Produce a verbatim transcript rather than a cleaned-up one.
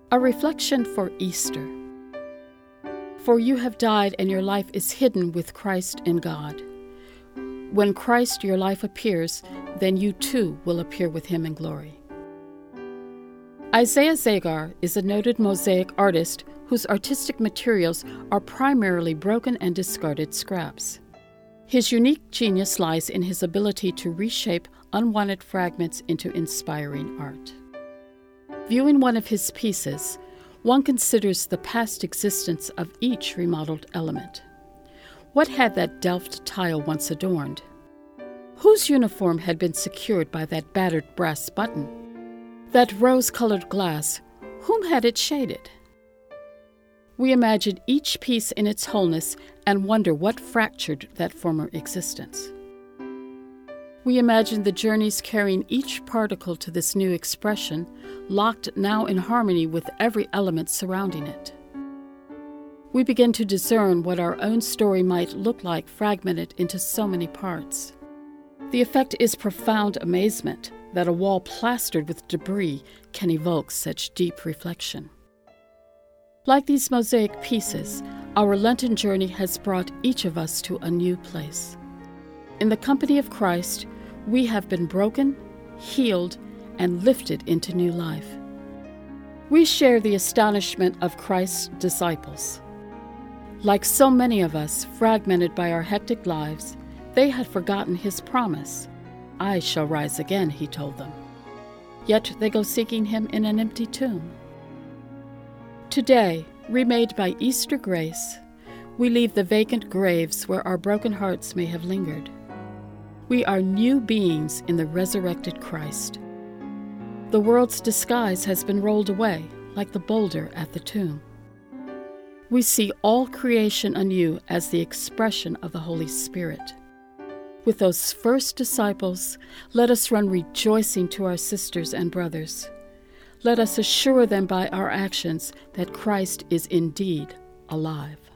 A reflection for Easter. For you have died, and your life is hidden with Christ in God. When Christ your life appears, then you too will appear with him in glory. Isaiah Zagar is a noted mosaic artist whose artistic materials are primarily broken and discarded scraps. His unique genius lies in his ability to reshape unwanted fragments into inspiring art. Viewing one of his pieces, one considers the past existence of each remodeled element. What had that Delft tile once adorned? Whose uniform had been secured by that battered brass button? That rose-colored glass, whom had it shaded? We imagine each piece in its wholeness and wonder what fractured that former existence. We imagine the journeys carrying each particle to this new expression, locked now in harmony with every element surrounding it. We begin to discern what our own story might look like fragmented into so many parts. The effect is profound amazement that a wall plastered with debris can evoke such deep reflection. Like these mosaic pieces, our Lenten journey has brought each of us to a new place. In the company of Christ, we have been broken, healed, and lifted into new life. We share the astonishment of Christ's disciples. Like so many of us, fragmented by our hectic lives, they had forgotten his promise. I shall rise again, he told them. Yet they go seeking him in an empty tomb. Today, remade by Easter grace, we leave the vacant graves where our broken hearts may have lingered. We are new beings in the resurrected Christ. The world's disguise has been rolled away, like the boulder at the tomb. We see all creation anew as the expression of the Holy Spirit. With those first disciples, let us run rejoicing to our sisters and brothers. Let us assure them by our actions that Christ is indeed alive.